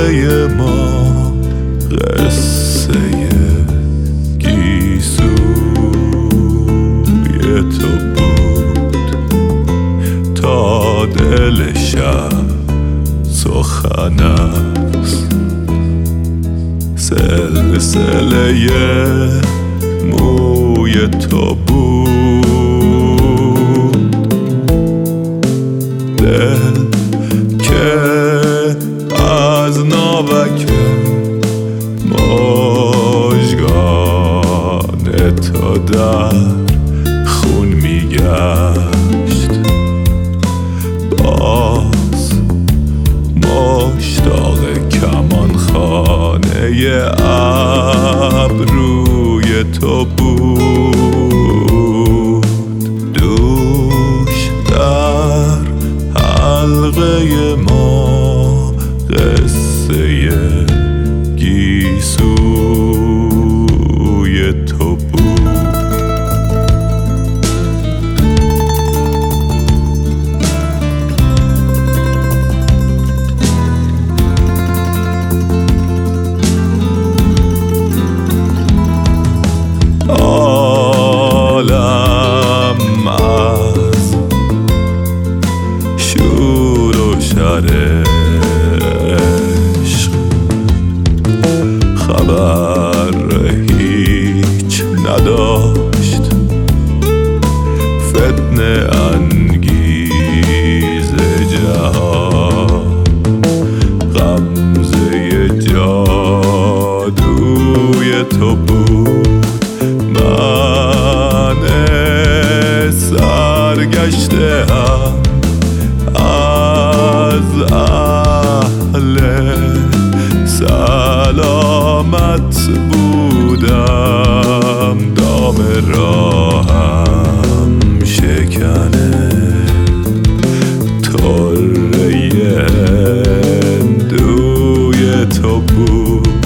حلقه ما قصه گیسوی تو بود تا دل شب سخن است. سلسله موی تو بود، دل که از ناوک مژگان تو در خون میگشت. باز مشتاق کمان خانه ابروی تو بود، دوش در حلقه ما قصه گیسوی تو بود. عالم از شور و شر عشق خبر هیچ نداشت، فتنه انگیز جهان غمزه جادوی تو بود. من سرگشته هم از اهل سلامت بودم، دام راهم شکنه طره هندوی تو بود.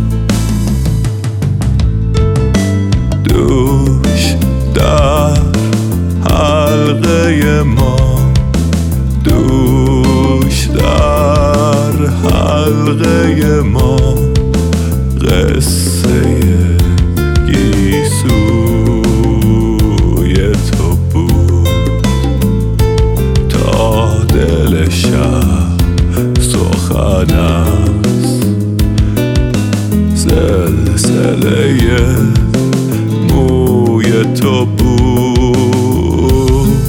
دوش در حلقه ما، دوش در حلقه ما قصه گیسوی تو بود تا دل شب سخن است. سلسله موی تو بود،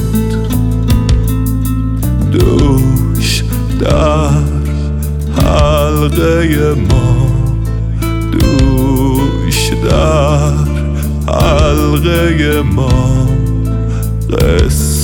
دوش در حلقه ما، دوش در حلقه ما قصه